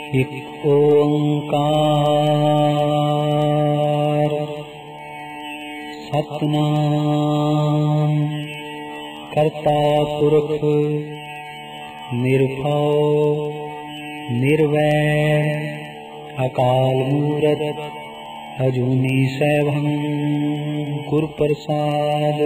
एक ओंकार सतनाम करता पुरख निर्भव निर्वैर अकाल मूरत अजूनी सैभं गुर प्रसाद।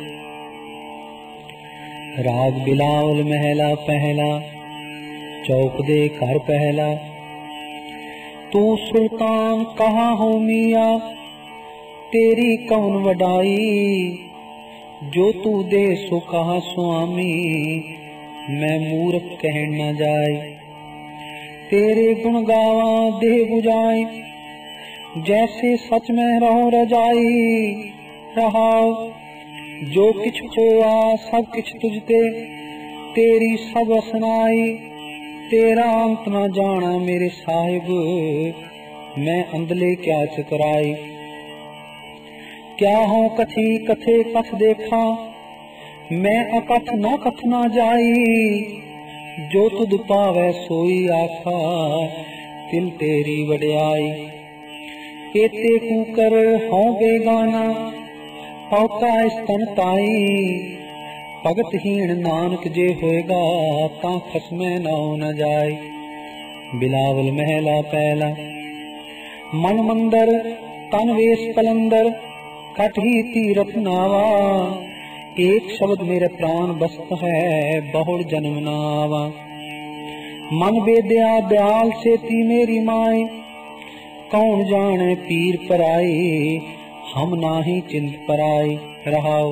राग बिलावल महला पहला चौक दे घर पहला। तू सुल्तान कहाँ हो मिया तेरी कौन वडाई, जो तू दे सो कहा स्वामी मैं मूर्ख कह न जाए। तेरे गुण गावा दे बुझाए जैसे सच में रहो रजाई। रहाओ जो किछ होआ सब किछ तुझते तेरी सब असनाई। तेरा अंत न जाना मेरे साहिब मैं अंधले क्या चकराई। क्या हो कथी कथे कथ देखा मैं अकथ न कथ न जाई। जो तुद पावै सोई आखा तिल तेरी वड्याई। केते कूकर हों बेगाना पौका स्तन ताई। भगतहीन नानक जे होएगा तां खसमै नाओ न जाए। बिलावल महला पहला। मन मंदर तन वेश कलंदर कट ही तीरथ नावा। एक शब्द मेरे प्राण बसत है बहुड़ जन्म नावा। मन बेदया दयाल सेती मेरी माए कौन जाने पीर पराई। हम नाही चिंत पराई। रहाओ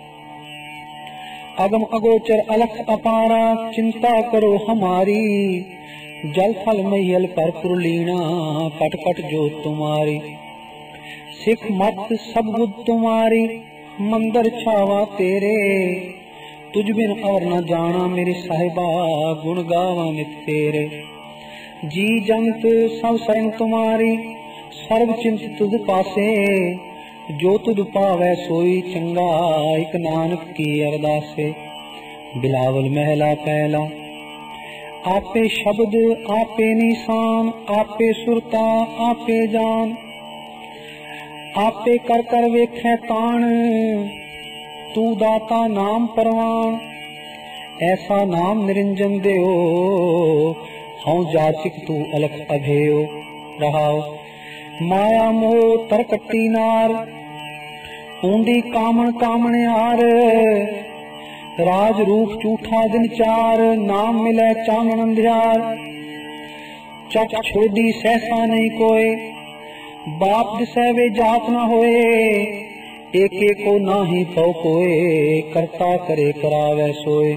अगम अगोचर अलख अपारा चिंता करो हमारी। जल थल मैयल पर पुरलीना कट कट जो तुम्हारी। सिख मत सब बुद्ध तुम्हारी मंदिर छावा तेरे। तुझ बिन और न जाना मेरे साहिबा गुण गावा नित तेरे। जी जंत सब शरण तुम्हारी सर्व चिंत तुझ पासे। जो तुझ पावै सोई चंगा एक नानक की अरदासे। बिलावल महला पहला। आपे शब्द आपे निशान आपे सुरता आपे जान। आपे कर कर वेखै ताण तू दाता नाम परवान। ऐसा नाम निरंजन देओ हूँ जाचिक तू अलख अभेयो। रहाओ माया मोह तरकटी नार ऊंडी कामण कामण यार। राज रूप झूठा दिन चार नाम मिले चानन अंधियार। चक छोड़ी सहसा नहीं कोय बाप दिसै वे जात न होए। एक एक को नाही पौ कोय करता करे करावे सोए।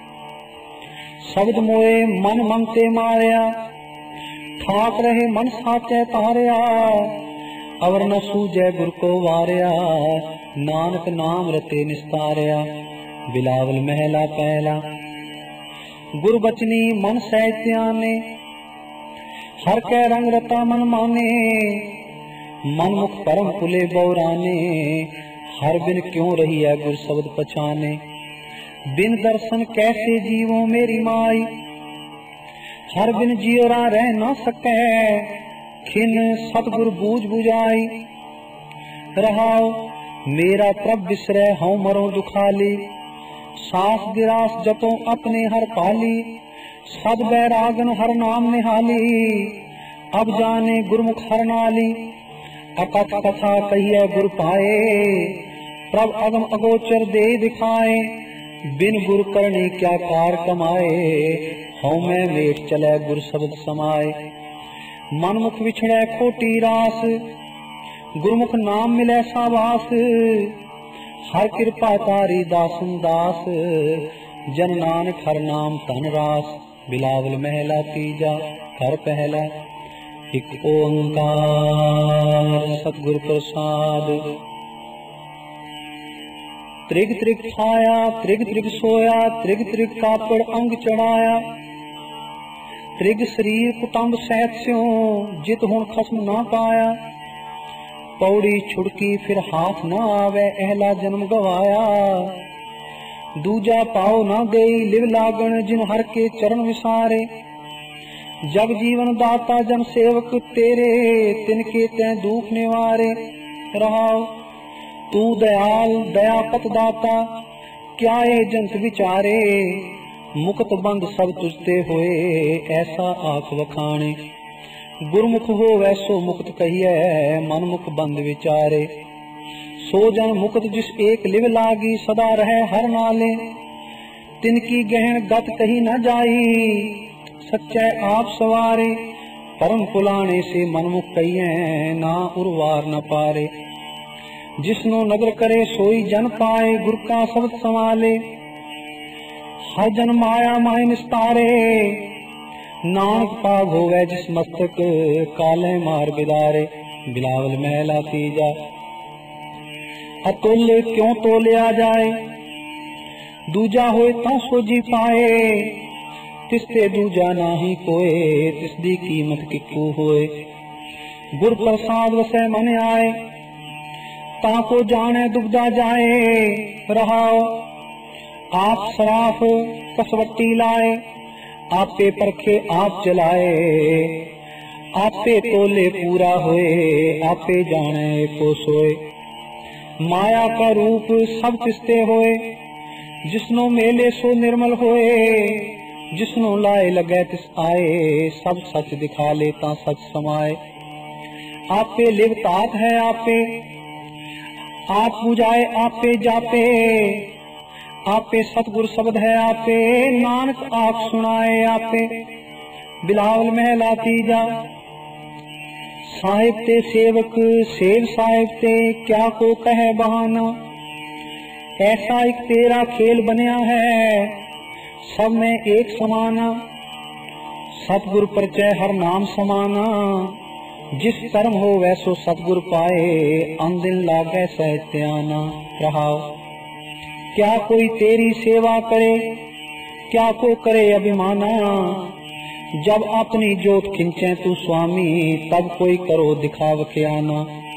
शब्द मोए मन मंगते मारया ठाक रहे मन साचे तारया। अवर न सूझे गुर को वारया नानक नाम रते निस्तारया। बिलावल महला पहला। गुर बचनी मन सहत्याने हर कै रंग रता मन माने। मन मुख परम पुले बौराने हर बिन क्यों रही है गुर शब्द पछाने। बिन दर्शन कैसे जीवो मेरी माई हर बिन जियोरा रह न सकै। खिन सतगुर बूझ बुझाई। रहाओ मेरा प्रभ बिसरै हूँ मरो दुखाली। सास गिरास जपो अपने हर पाली। सद बैरागन हर नाम निहाली। अब जाने गुरमुख हर नाली। अकथ कथा कहिए गुर पाए प्रभ अगम अगोचर दे दिखाए। बिन गुर करने क्या कार कमाए हूँ मैं वेट चले गुर शब्द समाए। मन मुख विछड़े खोटी रास गुरमुख नाम मिले सावास। हर कृपा तारी दासन दास जन नानक हर नाम तन रास। बिलावल महला तीजा घर पहला। एक ओंकार सतगुर प्रसाद। त्रिग त्रिग खाया त्रिग त्रिग सोया त्रिग त्रिग कापड़ अंग चढ़ाया। त्रिग शरीर कुटुंब सहित स्यों जित हुण खसम ना पाया। पौड़ी छुड़की फिर हाथ न आवे अहला जन्म गवाया। दूजा पाओ न गई लिव लागण जिन हर के चरण विसारे। जग जीवन दाता जन सेवक तेरे, तिनके तैं दुख निवारे। रहाओ तू दयाल दयापत दाता, क्या ये जंत विचारे। मुक्त बंद सब तुझते होए, ऐसा आख वखाणे। गुरमुख हो वैसो मुक्त कहिए, मनमुख बंद विचारे। सो जन मुक्त जिस एक लिव लागी, सदा रहे हर नाले। तिनकी गहन गत कही न जाई, सच्चे आप सवारे। परम पुलाने से मनमुख कहिए, ना उर्वार न पारे। जिसनो नगर करे सोई जन पाए, गुर का शब्द संभाले। हर जन माया माय निस्तारे, नानक पाग होवे जिस मस्तक, काले मार बिदारे। बिलावल महला तीजा। अतुल क्यों तोलिया जाए, दूजा होए ता सोजी पाए। तिसते दूजा नाही कोए, तिसदी कीमत किक्कू होए। गुर प्रसाद वसै मन आए, ताको जाने दुबदा जाए। रहाओ आप सराफ कसवट्टी लाए, आपे परखे आप चलाए। आपे तोले पूरा होए, आपे जाने को सोए। माया का रूप सब तिसते होए, जिसनो मेले सो निर्मल होए। जिसनो लाए लगे तिस आए, सब सच दिखा लेता सच समाए। आपे लिवतात है आपे, आप बुझाए आपे जापे। आपे सतगुर शब्द है आपे, नानक आप सुनाए आपे। बिलावल महला तीजा। साहिब ते सेवक सेव साहिब ते, क्या को कहे बहाना। ऐसा एक तेरा खेल बनिया है, सब में एक समाना। सतगुर परिचय हर नाम समाना, जिस कर्म हो वैसो सतगुर पाए। अंदिन लागे सहज त्याना। रहाओ क्या कोई तेरी सेवा करे, क्या को करे अभिमाना। जब अपनी जोत खिंचे तू स्वामी, तब कोई करो दिखाव के आना।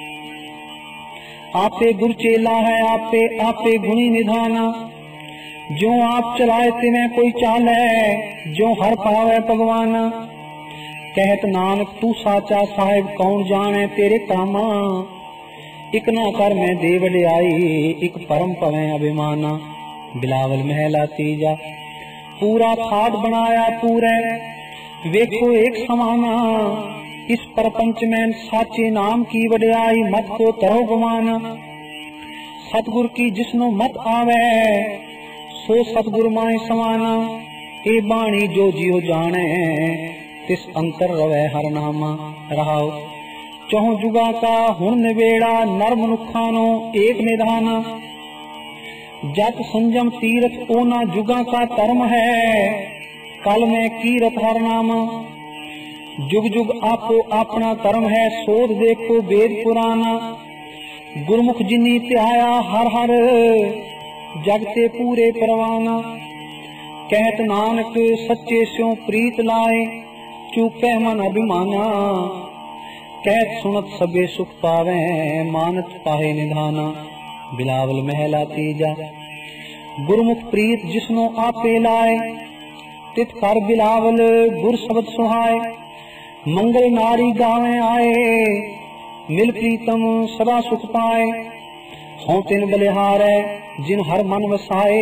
आपे गुर चेला है आपे, आपे गुणी निधाना। जो आप चलाए तिवें कोई चाल है, जो हर पावे भगवाना। कहत नानक तू साचा साहिब, कौन जाने तेरे कामा। इक ना कर मैं दे वड्याई, इक परम पवे अभिमाना। बिलावल महला तीजा। पूरा थाट बनाया पूरे, वेखो एक समाना। इस प्रपंच में साचे नाम की वड्याई, मत को तरो गुमाना। सतगुर की जिसनो मत आवे, सो सतगुर माय समाना। ए बाणी जो जियो जाने, तिस अंतर रवे हर नामा। रहाओ चौह जुगा का हुण निवेड़ा, नर मनुखानो एक निधाना। जत संजम तीरथ ओना जुगा का धर्म है, कल में कीरत हर नामा। जुग जुग आपो अपना कर्म है, सोध देखो वेद पुराना। गुरमुख जिनी त्याया हर हर, जगते पूरे परवाना। कहत नानक सच्चे स्यों प्रीत लाए, चूके मन अभिमाना। कहत सुनत सबे सुख पावे, मानत पाहे निधाना। बिलावल महला तीजा। गुरमुख प्रीत जिसनो आपे लाए, तित कर बिलावल गुर शब्द सुहाए। मंगल नारी गावे आए, मिल प्रीतम सदा सुख पाए। हों तिन बलिहारै, जिन हर मन वसाए।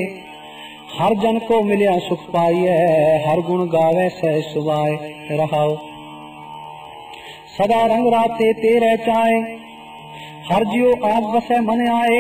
हर जन को मिलिया सुख पाइए, हर गुण गावे सह सुवाए। रहाओ सदा रंग राते तेरे चाहे, हर जियो आप वसै मन आए।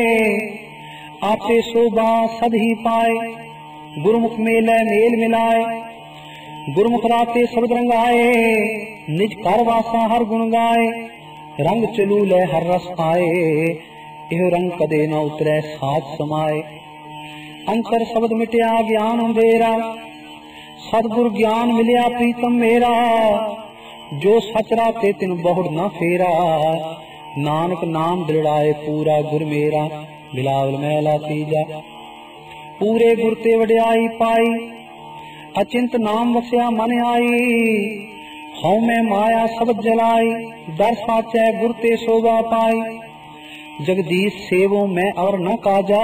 आपे शोभा सद ही पाए, गुरमुख मेले मेल मिलाए। गुरमुख राते शब्द रंग आए, निज कर वासा हर गुण गाए। रंग चलू ले हर रस आए, एह रंग कदे न उतरे साथ समाए। अंतर शब्द मिटया ज्ञान अंधेरा, सतगुर ज्ञान मिलिया प्रीतम मेरा। जो सच राते तिन बहुड़ न फेरा, नानक नाम दृढ़ाए पूरा गुर मेरा। बिलावल महला तीजा। पूरे गुर ते वड्याई पाई, अचिंत नाम वस्या मन आई। हऊँ मैं माया सब जलाई, दर साचै गुर ते शोभा पाई। जगदीश सेवो मैं और न काजा,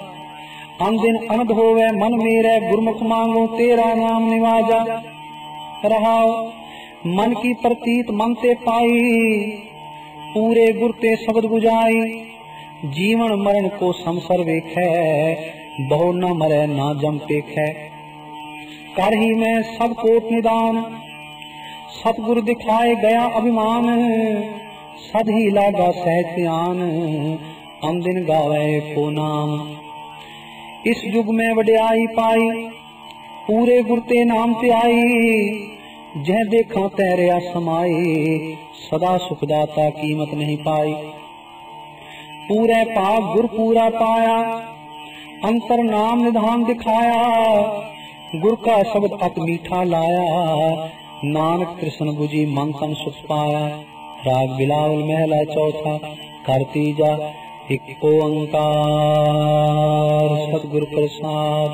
अन दिन अनद होवे मन मेरे। गुरमुख मांगो तेरा नाम निवाजा। रहाओ मन की प्रतीत मन ते पाई, पूरे गुर ते शब्द बुझाई, जीवन मरण को समसर वेखै, बहु न मरै ना जम पेखै। कर ही मैं सब कोट निदान, सतगुरु दिखाए गया अभिमान, सद ही लागा सहज ध्यान, अंदिन गावे को नाम। इस युग में वड्याई पाई, पूरे गुर ते नाम ते आई, जह देखा तैरिया समाई, सदा सुखदाता कीमत नहीं पाई। पूरे पाप गुर पूरा पाया, अंतर नाम निधान दिखाया, गुर का शब्द अत मीठा लाया, नानक कृष्ण बुझी मन तन सुख पाया। राग बिलावल महला चौथा, कर तीजा एक ओंकार, सतगुर प्रसाद।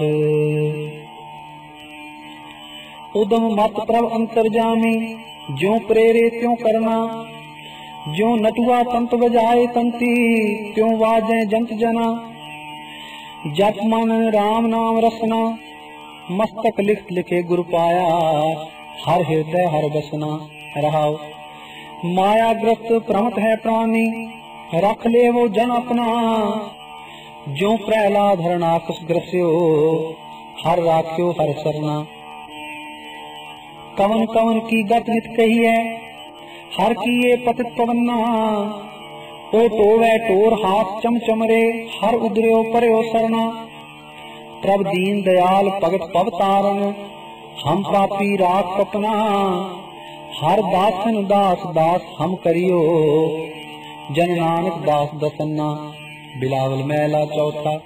उदम मत प्रभ अंतर्जामी, ज्यों प्रेरे त्यों करना, ज्यों नटुआ तंत बजाए तंती, त्यों वाजे जंत जना। जप मन राम नाम रसना, मस्तक लिख लिखे गुरु पाया, हर हृदय हर बसना। रहाओ माया ग्रस्त प्रमत है प्राणी, रख ले वो जन अपना, जो प्रहलाद हरणाकस ग्रस्यो, हर राख्यो हर सरना। कवन कवन की गत नित कही है, हर की ये पतित पवन्ना, ओ टोवे टोर हाथ चमचमरे, हर उदर्यो पर्यो सरना। प्रभ दीन दयाल भगत पव तारण, हम पापी राख अपना, हर दासन दास दास हम करियो, जन नानक दास दसन्ना। बिलावल महला चौथा,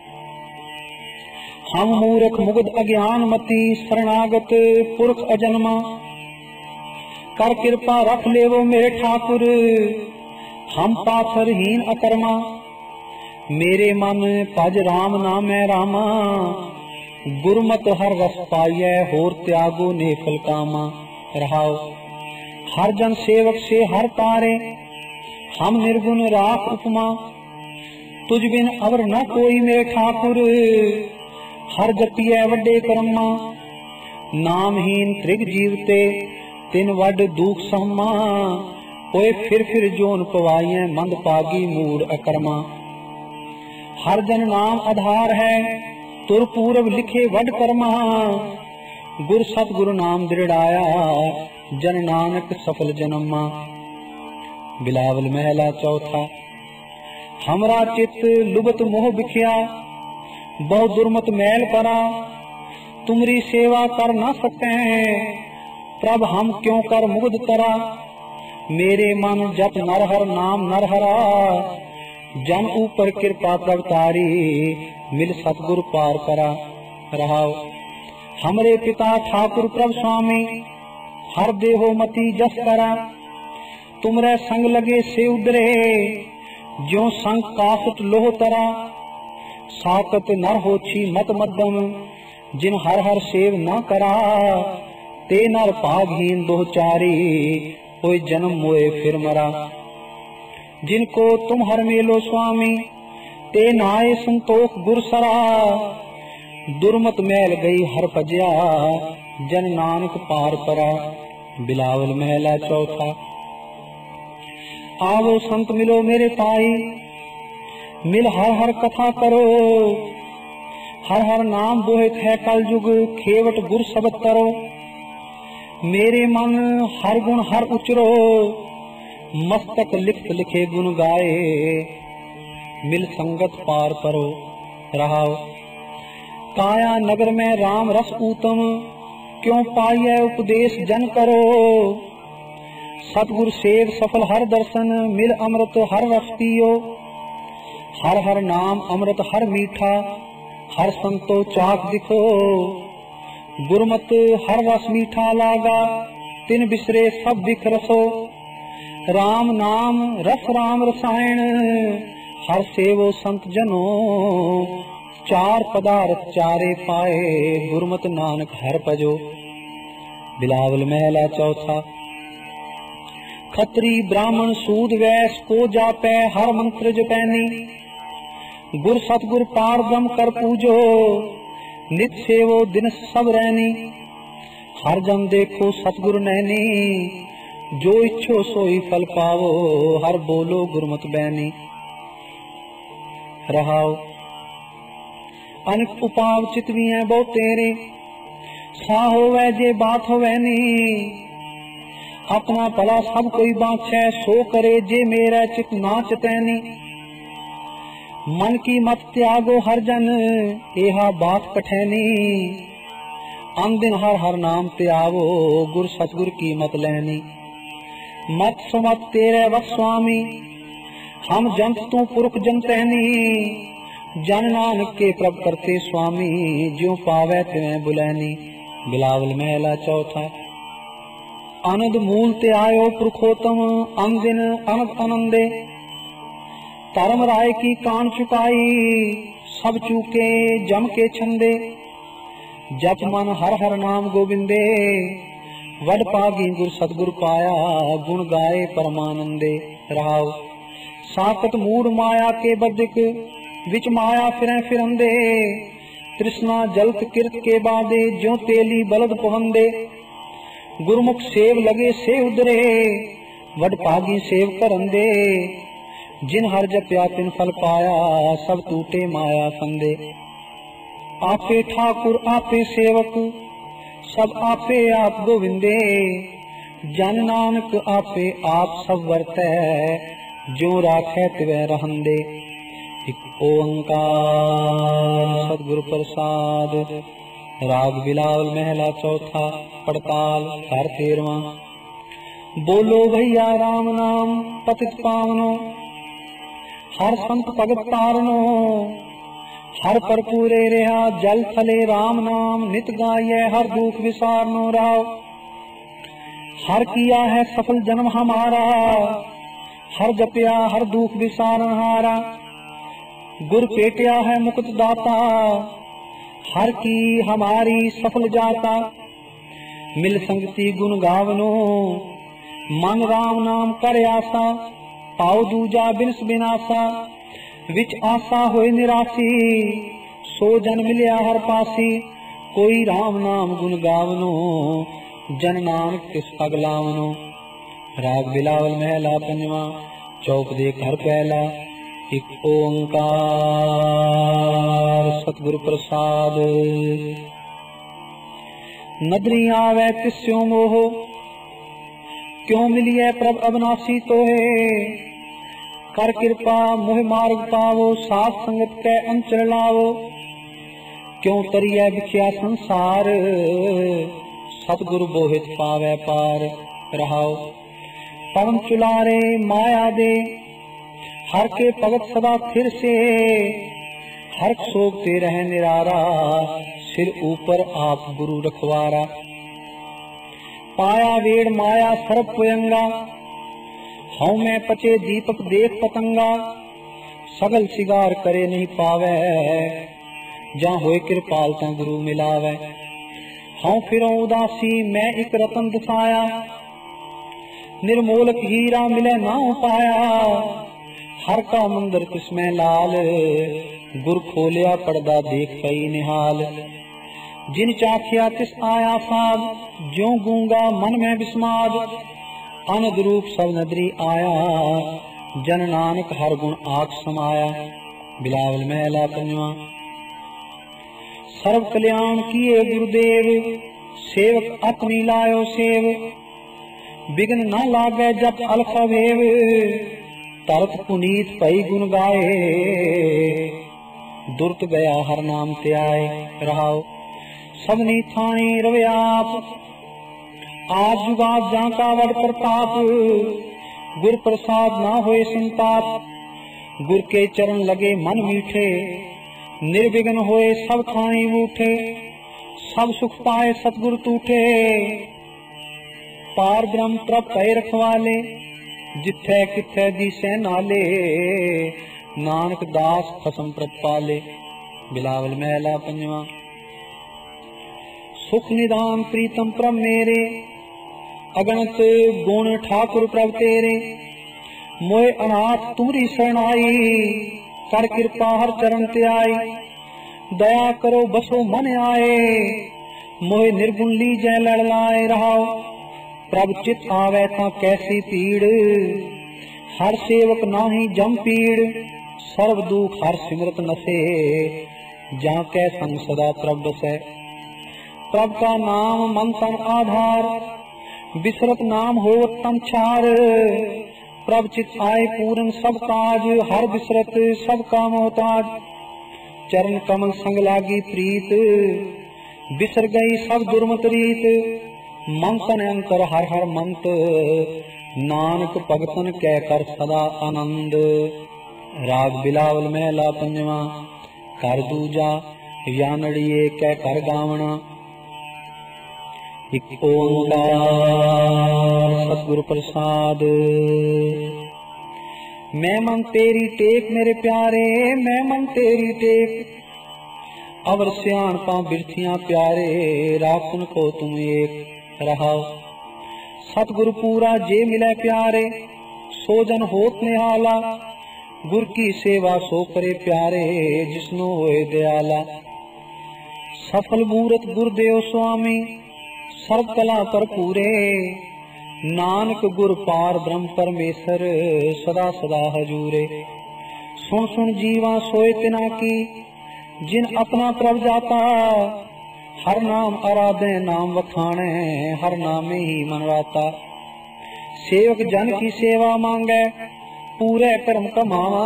हम मूर्ख मुग्ध अज्ञान मति, शरणागत पुरख अजन्मा, कर कृपा रख ले वो मेरे ठाकुर, हम पाथरहीन अकर्मा। मेरे मन भज राम नामै रामा, गुरमत हर रस पाइयै, होर त्यागो नेफल कामा। रहाओ हर जन सेवक से हर तारे, हम निर्गुण राख उपमा, तुझ बिन अवर न कोई मेरे ठाकुर, हर जपियै वड्डे कर्मा। नामहीन त्रिग जीवते, तिन वड दुख सहमा, होए फिर जोन पवाइए, मंद पागी मूड अकर्मा। हर जन नाम आधार है, तुर पूरब लिखे वड कर्मा, गुर सतगुरु नाम दृढ़ाया, जन नानक सफल जन्मा। बिलावल महला चौथा, हमरा चित लुबत मोह बिखिया, बहु दुर्मत मैल करा, तुमरी सेवा कर न सके, प्रभ हम क्यों कर मुग्ध करा। मेरे मन जप नरहर नाम नरहरा, जन ऊपर कृपा प्रभ तारी, मिल सतगुरु पार करा। रहाओ हमरे पिता ठाकुर प्रभ स्वामी, हर देहो मति जस करा, तुमरे संग लगे से उदरे, ज्यों संग कासट लोह तरा। साकत नर होछी मत मध्यम, जिन हर हर सेव न करा, ते नर भागहीन दोचारी, कोई जन्म मोए फिर मरा। जिनको तुम हर मेलो स्वामी, ते नाए संतोख गुरसरा, दुर्मत मैल गई हर पज्या, जन नानक पार परा। बिलावल महला चौथा, आवो संत मिलो मेरे पाई, मिल हर हर कथा करो, हर हर नाम बोहित है कल युग, खेवट गुर शब्द करो। मेरे मन हर गुण हर उचरो, मस्तक लिख लिखे गुण गाए, मिल संगत पार करो। रहाओ काया नगर में राम रस ऊतम, क्यों पाइए उपदेश जन करो। सतगुर सेव सफल हर दर्शन, मिल अमृत हर रस पियो। हर हर नाम अमृत हर मीठा, हर संतो चाक दिखो। गुरमत हर रस मीठा लागा, तिन बिसरे सब बिख रसो। राम नाम रस राम रसायन, हर सेवो संत जनो। चार पदार्थ चारे पाए, गुरमत नानक हर भजो। बिलावल महला चौथा, खत्री ब्राह्मण सूद वैस को जापै, हर मंत्र जपैनी। गुर सतगुर पार ब्रह्म कर पूजो, नित सेवो दिन सब रहनी। हर जन देखो सतगुरु नैनी, जो इच्छो सोई फल पावो, हर बोलो गुरमत बैनी। रहाओ अनेक उपाव चितवियां बहु तेरे, सा होवै जे बात होवै नी। अपना भला सब कोई बाछै, सो करे जे मेरा चित ना चितैनी। मन की मत त्यागो हर जन, एहा बात कठैनी। अन दिन हर हर नाम त्यावो, गुर सतगुर की मत लैनी। मत सुमत तेरे वस स्वामी, हम जंत तू पुरख जनतैनी। जन नानक के प्रभ करते स्वामी, ज्यों पावै तिवें बुलैनी। बिलावल महला चौथा। आनंद मूल ते आयो पुरखोत्तम, अन दिन अनंद आनंदे। धर्म राय की कान चुकाई, सब चूके जम के छंदे। जप मन हर हर नाम गोविंदे, वड पागी गुर सतगुर पाया, गुण गाए परमानंदे। रहाओ साकत मूड माया के बदिक, विच माया फिरें फिरंदे। तृष्णा जलत किरत के बादे, ज्यों तेली बलद पवंदे। गुरमुख सेव लगे से उदरे, वड पागी सेव करंदे। जिन हर जप्या तिन फल पाया, सब टूटे माया फंदे। आपे ठाकुर आपे सेवक, सब आपे आप गोविंदे। जन नानक आपे आप सब वर्तै, ज्यों राखै तिवै रहंदे। एक ओंकार सतगुरु प्रसाद। राग बिलावल महला चौथा। पड़ताल घर 13वां। बोलो भैया राम नाम पतित पावनो, हर संत भगत तारनो। हर पर पूरे रहा जल थले, राम नाम नित गाये, हर दुख विसारनो। राव हर किया है सफल जन्म हमारा, हर जपया हर दुख विसारन हारा। गुर पेटिया है मुकुट दाता, हर की हमारी सफल जाता। मिल संगति गुण गावनो, मन राम नाम कर आसा। पाओ दूजा बिनस बिनासा, विच आसा होए निरासी। सो जन मिलिया हर पासी, कोई राम नाम गुण गावनो। जन नानक तिस पग लावनो। राग बिलावल महला पंजवा। चौक दे घर पहला। एक ओंकार सतगुरु प्रसाद। नदरी आवे तिस्यों मोह, क्यों मिलिए प्रभ अविनाशी तोहे। कर कृपा मोह मार्ग पावो, साथ संगत कै अंचल लावो। क्यों तरिए बिख्या संसार, सतगुरु बोहित पावै पार। रहाओ पवन चुलारे माया दे, हर के भगत सदा फिर से। हर सोखते रह निरारा, सिर ऊपर आप गुरु रखवारा। पाया वेड़ माया सर्प पुयंगा, हूं मैं पचे दीपक देख पतंगा। सगल सिगार करे नहीं पावे, जा होए कृपाल ता गुरु मिलावे। हूं फिरों उदासी मैं एक रतन दिखाया, निर्मोलक हीरा मिले ना पाया। हर का मंदिर तिसमें लाल, गुर खोलिया पर्दा देख कई निहाल। जिन चाखिया तिस आया साध, ज्यों गूंगा मन में विस्माद। अनद रूप सब नदरी आया, जन नानक हर गुण आख समाया। बिलावल महला पंजवा। सर्व कल्याण किए गुरुदेव, सेवक अपनी लायो सेव। बिघ्न न लागे जप अलखा भेव, तरत पुनीत पई गुण गाए। दुर्त गया हर नाम त्याय। रहाओ सबनी थाने रवे आप, आज जुगाद जाका वड प्रताप। गुर प्रसाद ना होए संताप, गुर के चरण लगे मन मीठे। निर्विघ्न होए सब खाई उठे, सब सुख पाए सतगुर तूठे। पार ब्रह्म प्रभ कहे रखवाले, जिथे किथे दिसे नाले। नानक दास खसम प्रपाले। बिलावल महला पंजवा। सुख निदान प्रीतम प्रभ मेरे, अगणत गुण ठाकुर प्रभ तेरे। मोए अनाथ तुमरी शरणाई, कर कृपा हर चरण त्याई। दया करो बसो मन आए, मोहे निर्गुण लीजै लड़ लाए रहाओ। प्रभ चित आवे तां कैसी पीड़, हर सेवक नाहि जम पीड़। सर्व दुख हर सिमरत नसे, जाके संग सदा प्रभ बसै। प्रभ का नाम मन तन आधार, बिसरत नाम होवत तन छार। प्रभ चित आए पूरन सब काज, हर बिसरत सब का मोहताज। चरण कमल संग लागी प्रीत, बिसर गई सब दुर्मत रीत। मन तन अंतर हर हर मंत, नानक भगतन कै कर सदा आनंद। राग बिलावल महला पंजवा, कर दूजा यानड़िए कै कर गावना। एक ओंकार सतगुरु प्रसाद। मैं मन तेरी टेक मेरे प्यारे, मैं मन तेरी टेक। अवर सियाणपा बिरथियां प्यारे, राखन को तुम एक रहाओ। सतगुरु पूरा जे मिले प्यारे, सो जन होत निहाला। गुर की सेवा सो करे प्यारे, जिसनो होए दयाला। सफल मूरत गुरदेव स्वामी, सर्व कला पर पूरे। नानक गुर पार ब्रह्म परमेश्वर, सदा सदा हजूरे। सुन सुन जीवा सोए तिना की, जिन अपना प्रभ जाता। हर नाम आराधे नाम वखाणे, हर नामे ही मन राता। सेवक जन की सेवा मांगे, पूरे कर्म कमावा।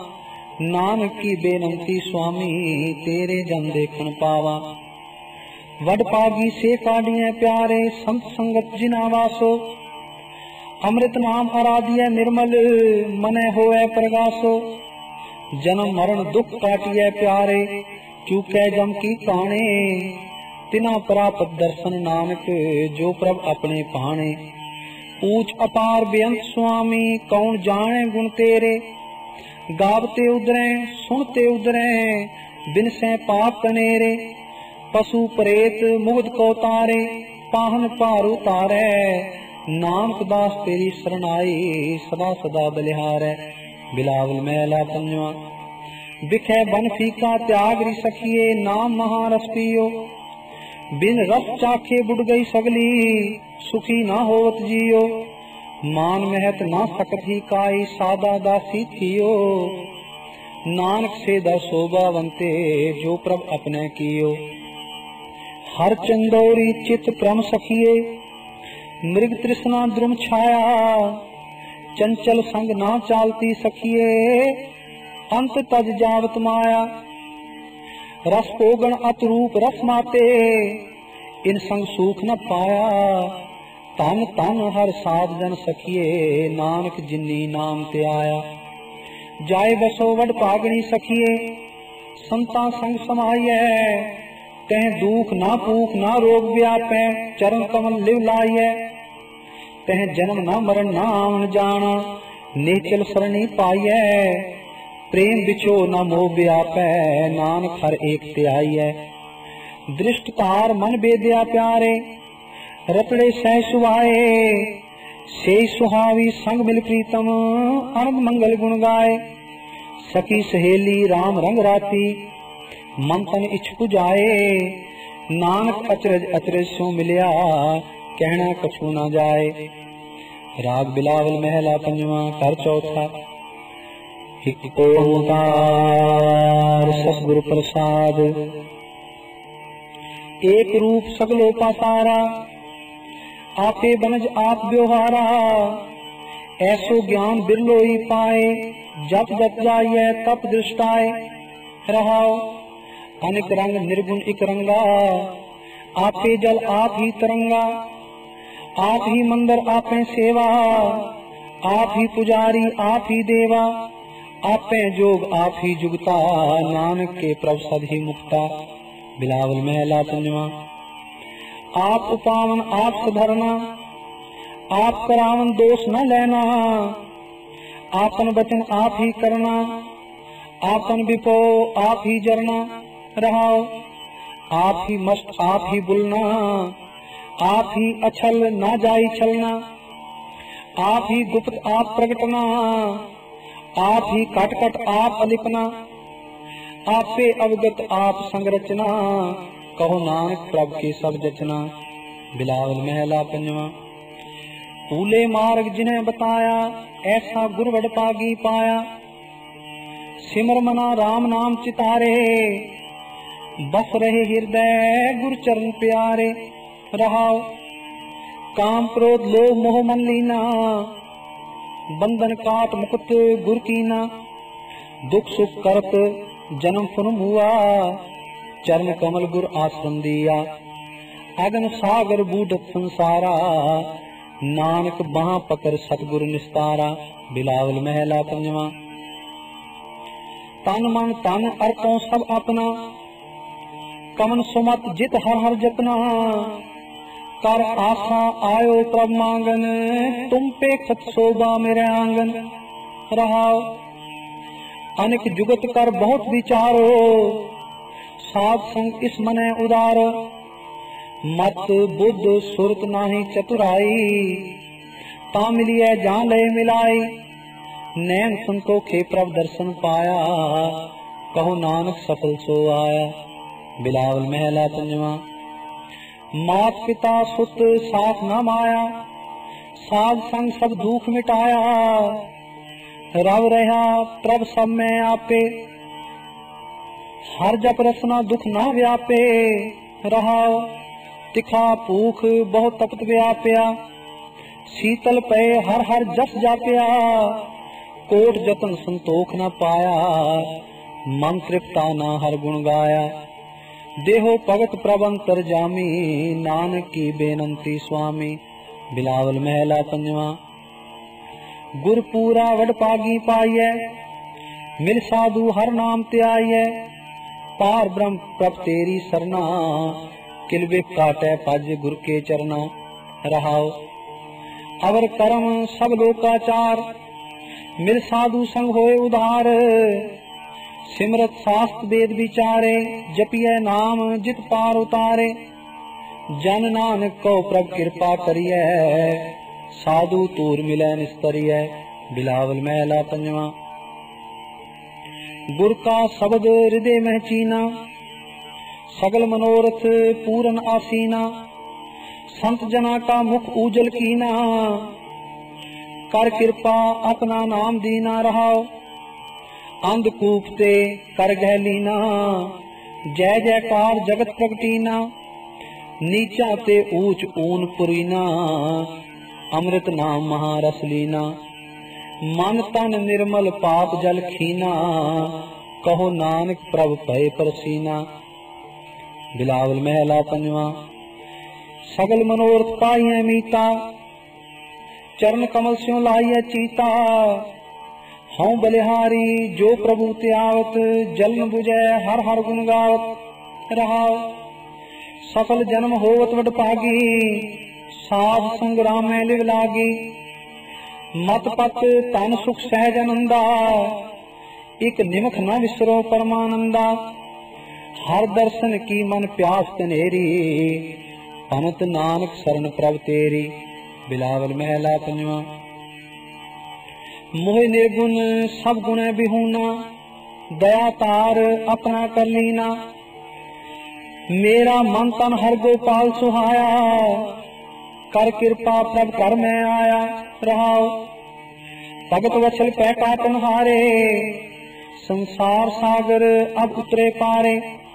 नानक की बेनंती स्वामी, तेरे जन देखन पावा। वड पागी से काढ़िए प्यारे, संत संगत जिना वासो। अमृत नाम आराधिए निर्मल, मने होए प्रगासो। जन्म मरण दुख काटिए प्यारे, चूके जम की काने। तिना प्राप्त दर्शन नानक, जो प्रभ अपने पाने। ऊंच अपार बेअंत स्वामी, कौन जाने गुण तेरे। गावते उदरे सुनते उदरे, बिन से पाप कनेरे। पशु प्रेत मुग्ध को तारे, पाहन पार उतारे। नानक दास तेरी शरणाई, सदा सदा बलिहारै। बिलावल महला पंजवा, बिखे बन फीका त्याग रि सखिए। नाम महारस पियो, बिन रस चाखे बुढ़ गई सगली। सुखी ना होवत जियो, मान महत ना सकत ही काई। सादा दासी थियो, नानक से दा शोभावंते। जो प्रभ अपने कियो, हर चंदौरी चित प्रम सखिए। मृग तृष्णा द्रुम छाया, चंचल संग ना चालती सखिए। अंत तज जावत माया, रस पोगण अतरूप रस माते। इन संग सुख न पाया, तन तन हर साध जन सखिए। नानक जिन्नी नाम ते आया। जाय बसो वड पागणी सखिए, संता संग समाइए। तह दुख ना भूख ना रोग व्यापै, चरण कमल लिव लाइए। तह जन्म ना मरण ना आवन जाना, नेचल सरणी पाइए। प्रेम बिछो न मोह व्यापै, नानक हर एक त्याइए। दृष्ट तार मन बेदया प्यारे, रतड़े सह सुहाए। से सुहावी संग मिल प्रीतम, अनंद मंगल गुण गाए। सखी सहेली राम रंग राती, मन तन इच्छ पुजाए। नानक अचरज अचरज सो मिलिया, कहना कछु न जाए। राग बिलावल महला पंजवा, कर चौथा। एक ओंकार सतगुरु प्रसाद। एक रूप सगलो पासारा, आपे बनज आप व्यवहारा। ऐसो ज्ञान बिरलो ही पाए, जप जप जाइए तप दृष्टाए। रहाओ अनेक रंग निर्गुण इक रंगा, आपे जल आप ही तरंगा। आप ही मंदिर आपे सेवा, आप ही पुजारी आप ही देवा। आपे जोग आप ही जुगता, नानक के प्रभ सद ही मुक्ता। बिलावल महला पंजवा, आप उपावन आप सुधरना। आप करावन दोष न लेना, आपन वचन आप ही करना। आपन विपो आप ही जरना। रहाओ आप ही मस्त आप ही बुलना। आप ही अछल ना जाई छलना। आप ही गुप्त आप प्रगटना। आप ही कट कट आप अलिपना। आपे अवगत आप संरचना। कहो नानक प्रभ के सब जचना। बिलावल महला पंजवा। तूले मार्ग जिन्हें बताया, ऐसा गुर वड पागी पाया। सिमर मना राम नाम चितारे, बस रहे हृदय गुर चरण प्यारे। रहाओ काम क्रोध लोभ मोह मन लीना, बंधन काट मुकुट गुर कीना। दुख सुख करत जन्म फुन हुआ, चरण कमल गुर आश्रम दिया। अगन सागर बूढ़त संसारा, नानक बाह पकड़ सतगुरु निस्तारा। बिलावल महला पंजवा। तन मन तन अर्पो सब अपना, कमन सुमत जित हर हर जपना। कर आशा आयो प्रभ मांगन, तुम पे खत शोभा मेरे आंगन। रहाओ अनेक जुगत कर बहुत विचारो, साध संग इस मने उदारो। मत बुद्ध सुरत नाही चतुराई, ता मिलिए जान ले मिलाई। नैन संतोखे प्रभ दर्शन पाया, कहो नानक सफल सो आया। बिलावल महला पंजवा। मात पिता सुत साथ न माया, साध संग सब दुख मिटाया। रव रहा प्रभ सब में आपे, हर जप रसना दुख न व्यापे। रहाओ तिखा भूख बहुत तपत व्याप्या, शीतल पे हर हर जस जाप्या। कोट जतन संतोख न पाया, मन तृप्ता न हर गुण गाया। देहो भगत प्रभ अंतर जामी, नानक की बेनंती स्वामी। बिलावल महला पंजवा। गुर पूरा वड पागी पाइय, मिल साधु हर नाम त्याय। पार ब्रह्म प्रभ तेरी सरना, किलबे काटे पज गुर के चरना। रहाओ अवर कर्म सब लोकाचार, मिल साधु संग होए उधार। सिमरत शास्त्र वेद विचारे, जपिए नाम जित पार उतारे। जन नानक को प्रभ कृपा करिए, साधु तूर मिले निस्तरिय। बिलावल महला पंजवा। गुर का शब्द हृदय में चीना, सगल मनोरथ पूरन आसीना। संत जना का मुख उजल कीना, कर कृपा अपना नाम दीना। रहाओ अंधकूपते कर गह लीना, जय जयकार जगत प्रगटीना। नीचा ते ऊंच ऊन पुरीना, अमृत नाम महारस लीना। मन तन निर्मल पाप जल खीना, कहो नानक प्रभ भय परसीना। बिलावल महला पंजवा। सगल मनोरथ पाइए मीता, चरण कमल स्यों लाइए चीता। हूँ बलिहारी जो प्रभु त्यावत, जलन बुझे हर हर गुण गावत। रहाओ सफल जन्म होवत वड पागी, साध संग राम में लिव लागी। मत पत तन सुख सहज आनंदा, एक निमख न विसरो परमानंदा। हर दर्शन की मन प्यास तनेरी, अनंत नानक शरण प्रभ तेरी। बिलावल महला पंजवा। मोह निर्गुण सब गुण बिहूना, दया तार अपना कर लीना। मेरा मन तन हर गोपाल सुहाया, कर कृपा प्रभ कर में आया। रहाओ भगत वचल पै काटन हारे, संसार सागर अब उतरे पारे।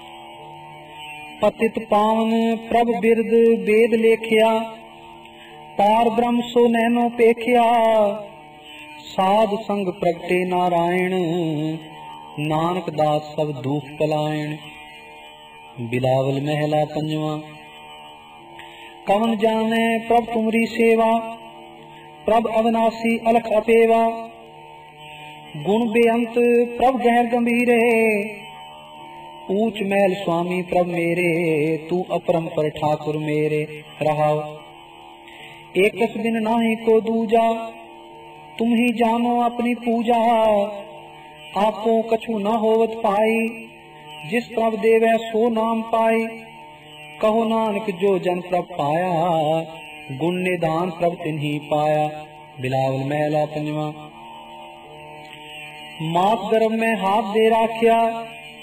पतित पावन प्रभ बिरद वेद लेखिया, पार ब्रह्म सो नैनो पेखिया। साध संग प्रगटे नारायण, नानक दास सब दुख पलायन। बिलावल महला पंजवा। कवन जाने प्रभ तुमरी सेवा, प्रभ अविनाशी अलख अपेवा। गुण बेअंत प्रभ गहर गंभीरे, ऊंच महल स्वामी प्रभ मेरे। तू अपरंपर ठाकुर मेरे। रहाओ एकस बिन नाही को दूजा, तुम ही जानो अपनी पूजा। आपो कछु न होवत पाई, जिस प्रभ देवै सो नाम पाई। कहो नानक जो जन प्रभ पाया, गुण निधान प्रभ तिन्ही पाया। बिलावल महला पंजवा। मात गर्भ में हाथ दे राख्या,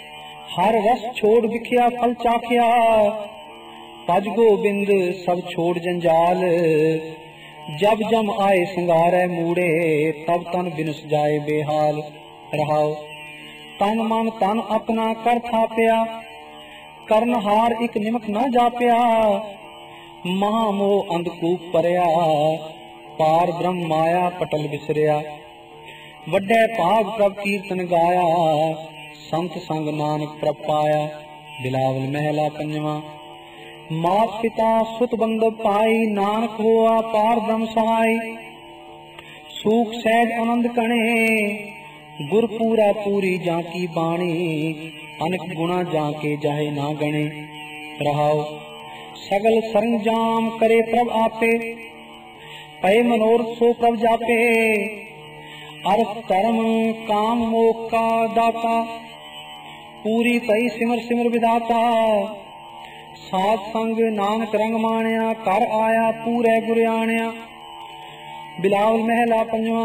हर रस छोड़ बिखिया फल चाखिया, भज गोबिंद सब छोड़ जंजाल। जब जम आए संगारै मूड़े, तब तन बिनुस जाए बेहाल। रहाओ तन मन तन अपना कर थापिया, करनहार एक निमक न जापिया। महामोह अंधकूप परया, पार ब्रह्म माया पटल बिसरिया। वड्डे भाग प्रभ कीर्तन गाया, संत संग नानक प्रभ पाया। बिलावल महला पंजवा। मात पिता सुत बंधु पाई, नानक होआ पार ब्रह्म सहाय। सूख सहज आनंद कणे, गुर पूरा पूरी जाकी बाणी। अनेक गुणा जाके जाहे ना गणे। रहाओ सगल सरंजाम करे प्रभ आपे, पय मनोरथ सो प्रभ जापे। अर्थ धर्म काम मोक्ष का दाता, पूरी पई सिमर सिमर विदाता। साध संग नानक रंग माणिया, कर आया पूरे गुर आणिया। बिलावल महला पंजवा।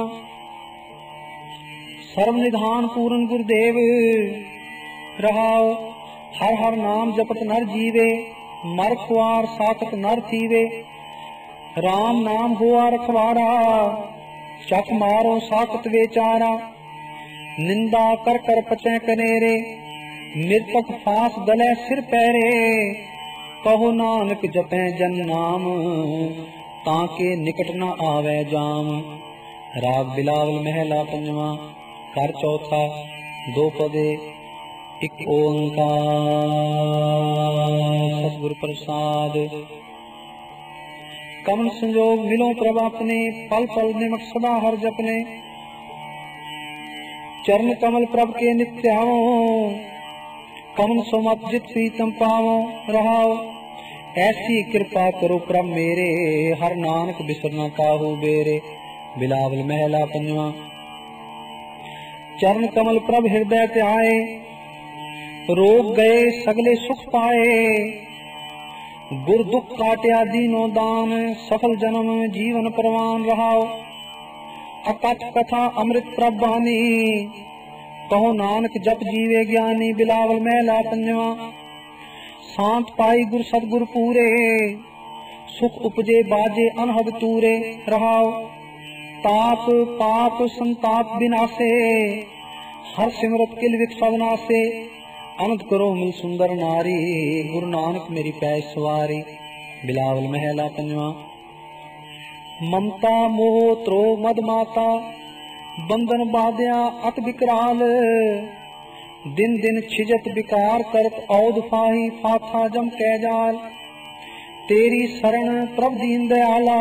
सर्व निधान पूरन गुरुदेव, रहाओ हर हर नाम जपत नर जीवे। मर खुआर साकत नर थीवे, राम नाम हुआ रखवारा। चक मारो साकत बेचारा, निंदा कर कर पचे कनेरे। मृतक फांस गले सिर पैरे, कहो नानक जपे जन नाम। ताके निकट न आवे जाम। राग बिलावल महला पंजवा। कर चौथा दो पदे एक ओंकार। सतगुरु प्रसाद। कमल संजोग मिलो प्रभ अपने, पल पल निमक सदा हर जपने। चरण कमल प्रभ के नित्य आवो, कमल सुमत जित प्रीतम पावो। रहाओ ऐसी कृपा करो प्रभ मेरे, हर नानक बिसरना काहू बेरे। बिलावल महला पंजवा। चरण कमल प्रभ हृदय ते आए, रोग गए सगले सुख पाए। गुर दुख काटिया दीनो दान, सफल जन्म जीवन परवान। रहाओ अकथ कथा अमृत प्रभ बानी, कहो नानक जप जीवे ज्ञानी। बिलावल महला पंजवा। शांत पाई गुर सतगुर पूरे, सुख उपजे बाजे अनहद तूरे। रहाओ ताप पाप संताप बिनासे, हर सिमरत किल विख सवनासे। अनंत करो मिल सुंदर नारी, गुरु नानक मेरी पैज सवारी। बिलावल महला पंजवा। ममता मोह त्रो मद माता, बंधन बाध्या अत विकराल। दिन दिन छिजत विकार करत, औध फाही फाथा जम कै जाल। तेरी शरण प्रभ दीन दयाला,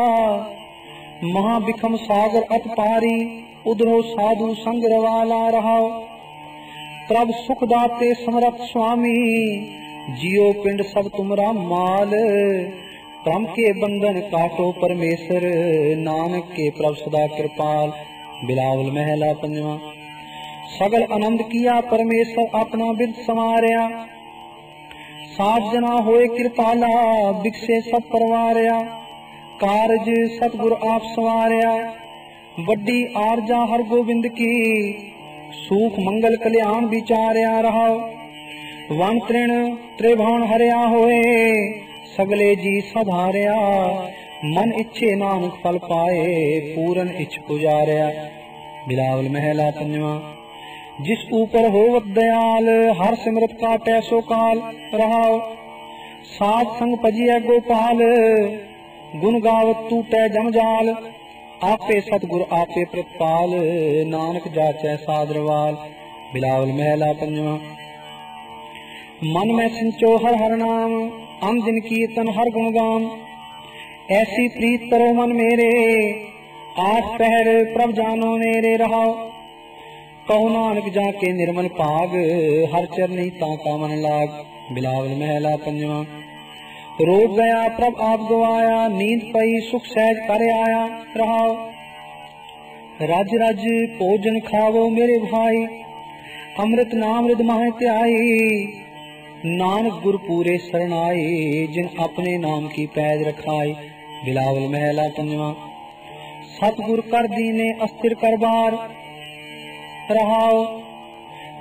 महा बिखम सागर अत पारी। उधरो साधु संग रवाला। रहाओ प्रभ सुख दाते समरथ स्वामी, जियो पिंड सब तुमरा माल। प्रम के बंधन काटो परमेश्वर, नानक के प्रभ सदा कृपाल। बिलावल महला पंजवा। सगल आनंद किया परमेश्वर, अपना बिरद समारिया। सात जना होए कृपाला, बिकसे सब परवारिया। कारज सतगुर आप सवारिया, वड्डी आरजा हर गोबिंद की। सुख मंगल कल्याण विचारिया। रहाओ वन तृण त्रिभुवन हरिया होए, सगले जी सधारिया। मन इच्छे नानक फल पाए, पूरन इच्छ पुजारिया। बिलावल महला पंजवा। जिस ऊपर होवत दयाल, हर सिमरत काटै सो काल। रहाओ साध संग भजिए गोपाल, गुण गावत टूटै जमजाल। आपे सतगुर आपे प्रतिपाल, नानक जाचै सादरवाल। बिलावल महला पंजवा। मन में सिंचो हर हर नाम, अन दिन कीर्तन हर गुण गाम। ऐसी प्रीत करो मन मेरे, आठ पहर प्रभ जानो मेरे। रहाओ कहो नानक जाके निर्मल भाग, हर चरनी ताका मन लाग। बिलावल महला पंजवा। रोग गया प्रभ आप गवाया, नींद पई सुख सहज कर आया। रहाओ रज रज भोजन खावो मेरे भाई, अमृत नाम रिद माह त्याई। नानक गुर पूरे शरणाई, जिन अपने नाम की पैज रखाई। बिलावल महला पंजवा। सतगुर कर दीने अस्थिर कर बार। रहाओ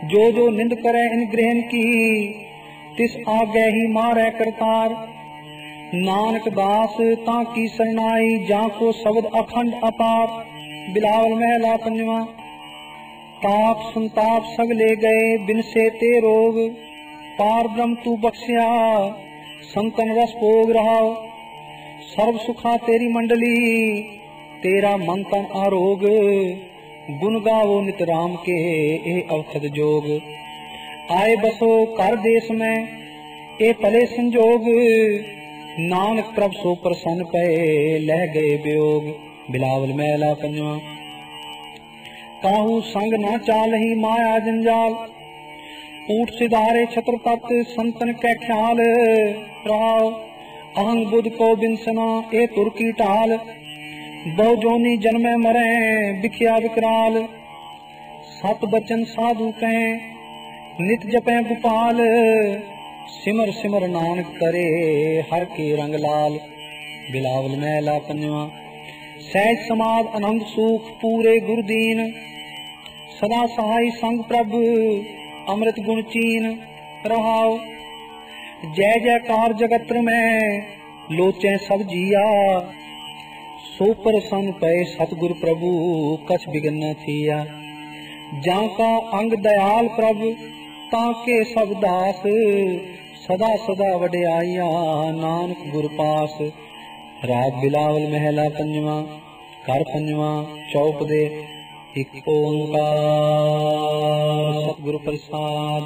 जो जो निंद करे इन ग्रहण की, तिस आगे ही मारे करतार। नानक दास ताकी सरनाई, जाको शब्द अखंड अपार। बिलावल महला पंजवा। ताप संताप सब ले गए, बिन से ते रोग। पार ब्रह्म तू बख्शिया, संतन रस भोग रहा। सर्व सुखा तेरी मंडली, तेरा मन तन आरोग। गुण गावो नित राम के, ए अवखद जोग। आए बसो कर देश में, ए पले संजोग। नानक प्रभ सो प्रसन्न पे, लह गए वियोग। बिलावल महला पंजवा। काहू संग न चालही माया जंजाल, ऊट सिधारे छत्र तत् संतन कै ख्याल। राव अहंग बुध को बिनसना, ए तुर्की टाल। बहु जोनी जन्मे मरे, बिखिया विकराल। सत बचन साधु कहे, नित जपे गोपाल। सिमर सिमर नानक करे, हर के रंग लाल। बिलावल महला पंजवा। सहज समाध आनंद सुख, पूरे गुरदीन। सदा सहाय संग प्रभु, अमृत गुण चीन। रहाओ जय जयकार जगत में, लोचे सब जिया। सो प्रसन्न पे सतगुरु प्रभु, कछ बिगन न थिया। जाका अंग दयाल प्रभु, ताके सब दास। सदा सदा वड्याइया, नानक गुर पास। राग बिलावल महला पंजवा। कर पंजवा चौप दे, एक ओंकार सतगुरु प्रसाद।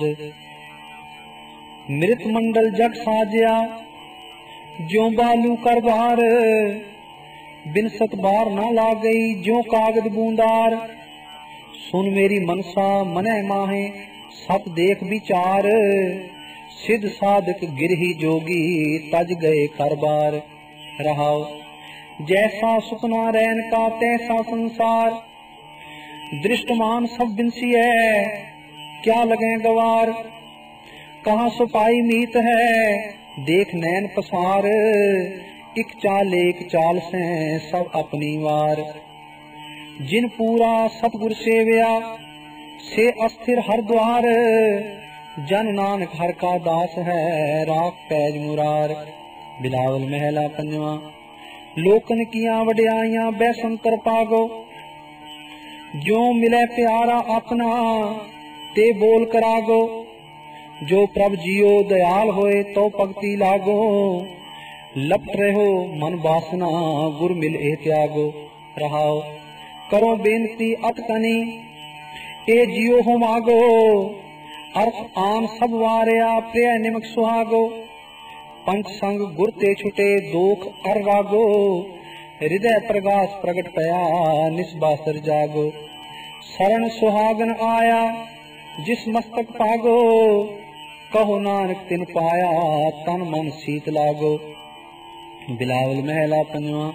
मृत मंडल जग साजया, ज्यों बालू कर बार। बिन सत बार ना ला गई, ज्यों कागज बूंदार। सुन मेरी मनसा मनै माहे, सत देख विचार। सिद्ध साधक गिरही जोगी, तज गए कर बार। रहाओ जैसा सुपना रैन का, तैसा संसार। दृष्टमान सब बिनसी है, क्या लगे गवार। कहाँ सुपाई मीत है, देख नैन पसार। एक चाल से सब अपनी वार। जिन पूरा सतगुर सेवया, से अस्थिर हर द्वार। जन नानक हर का दास है, राख पैज मुरार। बिलावल महला पंजवा। लोकन किया वड्याइयां, बैसंतर पागो। जो मिले प्यारा अपना, ते बोल करागो। जो प्रभ जियो दयाल होए, तो भक्ति लागो। लपट रहो मन वासना, गुर मिल ए त्यागो। रहाओ करो बेनती अतकनी, ए जियो हो मागो। अर्थ आन सब वारया, प्रिय निमक सुहागो। पंच संग गुर ते छुटे, दोख अर रागो। हृदय प्रगास प्रगट पया, निस्बासर जागो। शरण सुहागन आया, जिस मस्तक पागो। कहो नानक तिन पाया, तन मन शीत लागो। बिलावल महला पंजवा।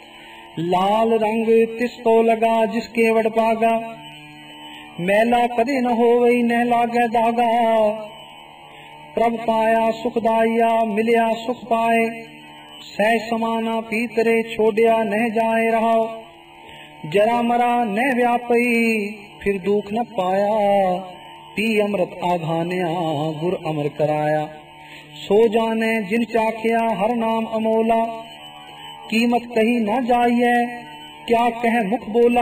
लाल रंग तिसको लगा, जिसके वड पागा। मैला कदे न होवई, न लागे दागा। प्रभ पाया सुखदाइया, मिलिया सुख पाए। सह समाना पीतरे, छोड़िया न जाए रहाओ। जरा मरा न व्यापई, फिर दुख न पाया। पी अमृत आघान्या, गुर अमर कराया। सो जाने जिन चाखिया, हर नाम अमोला। कीमत कही न जाइए, क्या कह मुख बोला।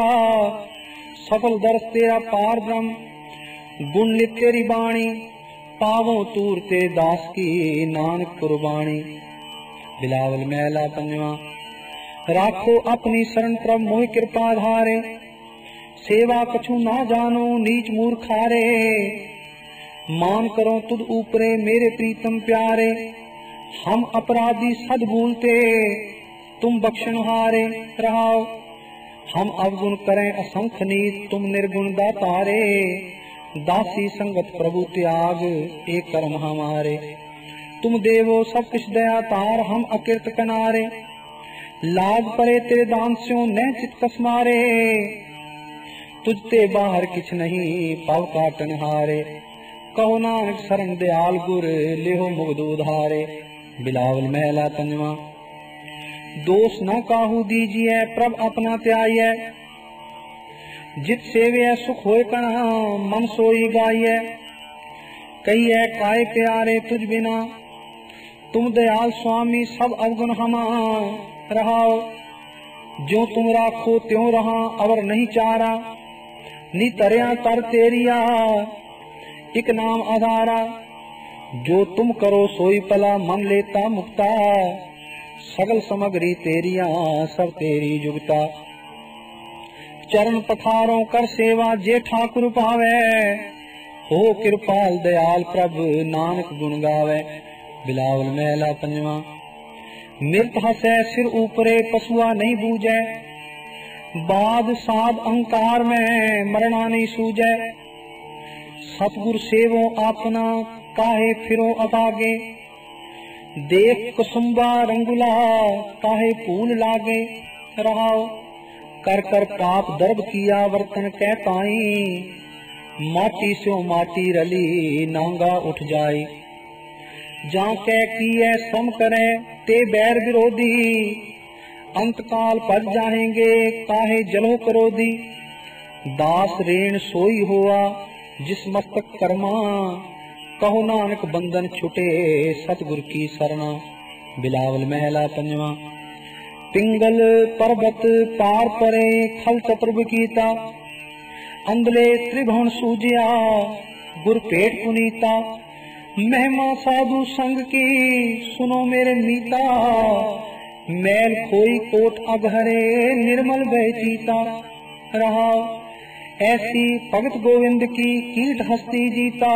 सफल दर्श तेरा पार ब्रह्म, गुण नित तेरी बाणी। पावों तूर ते दास की, नानक कुर्बानी। बिलावल महला पंजवा। राखो अपनी शरण प्रभ, मोहि कृपा धारे। सेवा कछु ना जानो, नीच मूर्खारे। मान करो तुद ऊपरे, मेरे प्रीतम प्यारे। हम अपराधी सद भूलते, तुम बख्शन हारे। रहाओ हम अवगुण करें असंख्य नीत, तुम निर्गुण दातारे। दासी संगत प्रभु त्याग, एक कर्म हमारे। तुम देवो सब कुछ दया तार, हम अकृत कनारे। लाग परे तेरे दान स्यो, न चित कस मारे। तुझते बाहर किछ नहीं, पव काटन हारे। कहो नानक शरण दयाल गुर, लेहो मुग्ध उधारे। बिलावल महला पंजवा। दोष न काहू दीजिए, प्रभ अपना त्याय। जित सेविय सुख होय कणा, मन सोई गाइय। कहिए काय प्यारे तुझ बिना, तुम दयाल स्वामी सब अवगुण हमा। रहाओ जो तुम राखो त्यों रहा, अवर नहीं चारा। नी तरया तर तेरिया, एक नाम आधारा। जो तुम करो सोई पला, मन लेता मुक्ता। सगल समग्री तेरिया, सब तेरी जुगता। चरण पथारों कर सेवा, जे ठाकुर पावे। हो कृपाल दयाल प्रभु, नानक गुण गावे। बिलावल महला पंजवा। मृत हसै सिर ऊपरे, पशुआ नहीं बूझे। बाद साध अहंकार में, मरना नहीं सूझे। सतगुर सेवो आपना, काहे फिरो अभागे। देख कुसुम्बा रंगुला, काहे फूल लागे। रहाओ कर कर पाप दर्द किया, वर्तन कह ताई। माटी स्यो माटी रली, नांगा उठ जाई। जा कह किए सम करे, ते बैर विरोधी। अंत काल पड़ जाएंगे, काहे जलो क्रोधी। दास रेण सोई हुआ, जिस मस्तक कर्मा। कहो नानक बंधन छुटे, सतगुर की सरना। बिलावल महला पंजवा। पिंगल पर्वत पार परे, खल चतुर्भ कीता। अंधले त्रिभुवन सूजिया, गुर पेट पुनीता। महिमा साधु संग की, सुनो मेरे मीता। मैल खोई कोट अघहरे, निर्मल भय चीता। रहा ऐसी भगत गोविंद की, कीट हस्ती जीता।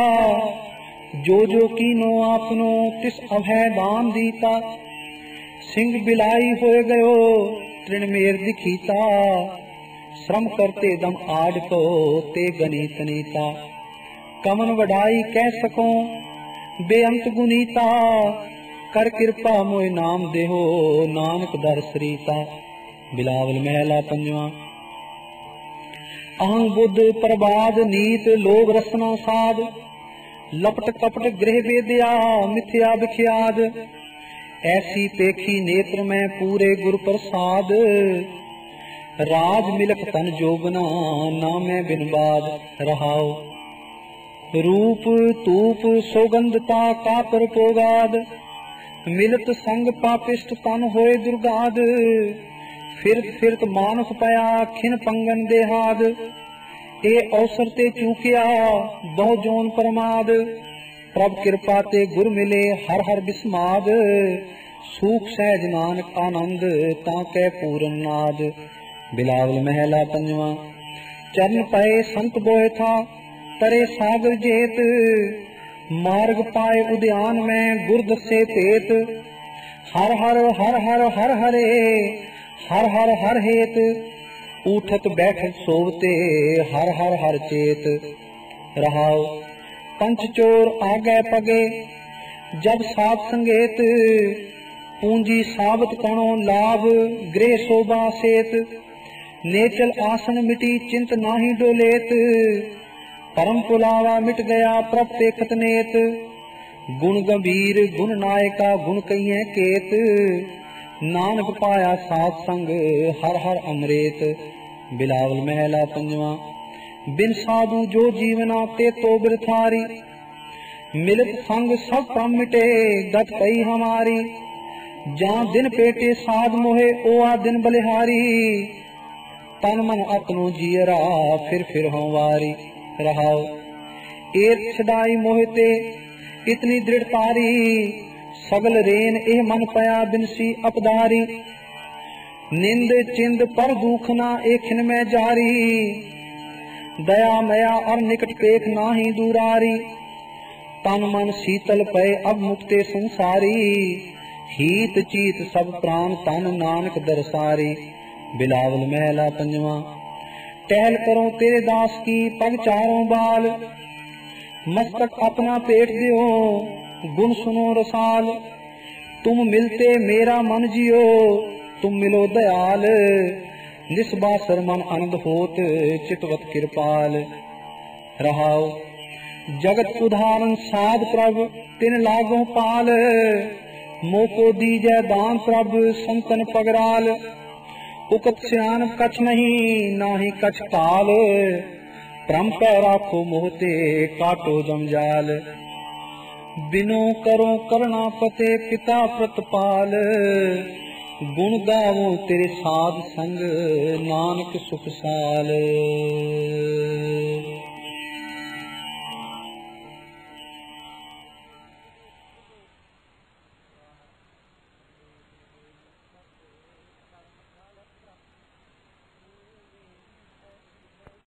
जो कीनो आपनो, तिस अभय दान दीता। सिंह बिलाई होए गयो, तृण मेर दिखीता। श्रम करते दम आड को, ते गनीत नीता। कमन वडाई कह सको, बेअंत गुनीता। कर कृपा मोय नाम देहो, नानक दर सरीता। बिलावल महला पंजवा। अहं बुद्ध प्रबाद, नीत लोभ रसना साध। लपट कपट गृह वेद्या, मिथ्या विख्याद। ऐसी पेखी नेत्र में, पूरे गुर प्रसाद। राज मिलक तन जोबना, नामे बिन बाद। रहाओ रूप तूप सौगंधता, कापर पोगाद। मिलत संग पापिष्ट, तन होए दुर्गाद। फिरत फिरत मानुष पया, खिन पंगन देहाद। ए अवसर ते चूकिया, बहु जोन प्रमाद। प्रभ कृपा ते गुर मिले, हर हर बिस्माद। सूख सहज नानक आनंद, ताके पूरन नाद। बिलावल महला पंजवा। चरण पए संत बोए था, तरे सागर जेत। मार्ग पाए उद्यान में, गुर दसे तेत। हर हर हर हर हर हरे, हर हर हर हेत। उठत बैठत सोवते, हर हर हर चेत। रहाओ पंच चोर आगे पगे, जब सात संगेत। पूंजी साबत कणो लाभ, गृह शोभा सेत। नेचल आसन मिटी, चिंत नाही डोलेत। परम पुलावा मिट गया, प्रभ देखत नेत। गुण गंभीर गुण नायका, गुण कहिए केत। नानक पाया सात संग, हर हर अमृत। बिलावल महला पंजवा। बिन साधु जो जीवना, ते तो बिरथारी। मिलत संग सब काम मिटे, गत कई हमारी। जहाँ दिन पेटे साध मोहे, ओआ दिन बलिहारी। तन मन अपनो जियरा, फिर हो वारी। रहाओ एक छदाई मोहते, इतनी दृढ़तारी। सगल रेन एह मन पया, बिनसी अपदारी। निंद चिंद पर दुखना, एखिन में जारी। दया मया और निकट पेख नाही दुरारी। तन मन शीतल पय, अब मुक्ते संसारी। हीत चीत सब प्राण तन, नानक दरसारी। बिलावल महला पंजवा। टहल करो तेरे दास की, पग चारों बाल। मस्तक अपना पेट दियो, गुण सुनो रसाल। तुम मिलते मेरा मन जियो, तुम मिलो दयाल। निस्बासर मन आनंद होत, चितवत कृपाल। रहाओ जगत उदाहरण साध प्रभ, तिन लागो पाल। मोको दीजै दान प्रभ, संतन पगराल। उकत सियान कछ नहीं नाही कछ काल, परम पै राखो मोहते काटो जमजाल। बिनो करो करना पते पिता प्रतपाल, गुण गावो तेरे साध संग नानक सुख साल।